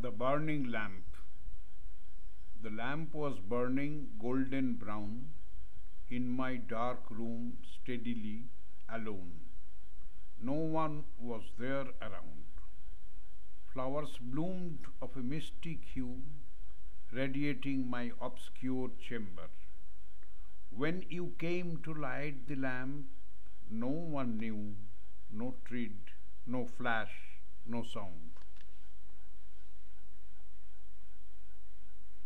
The burning lamp. The lamp was burning golden brown in my dark room steadily, alone. No one was there around. Flowers bloomed of a mystic hue, radiating my obscure chamber. When you came to light the lamp, no one knew, no tread, no flash, no sound.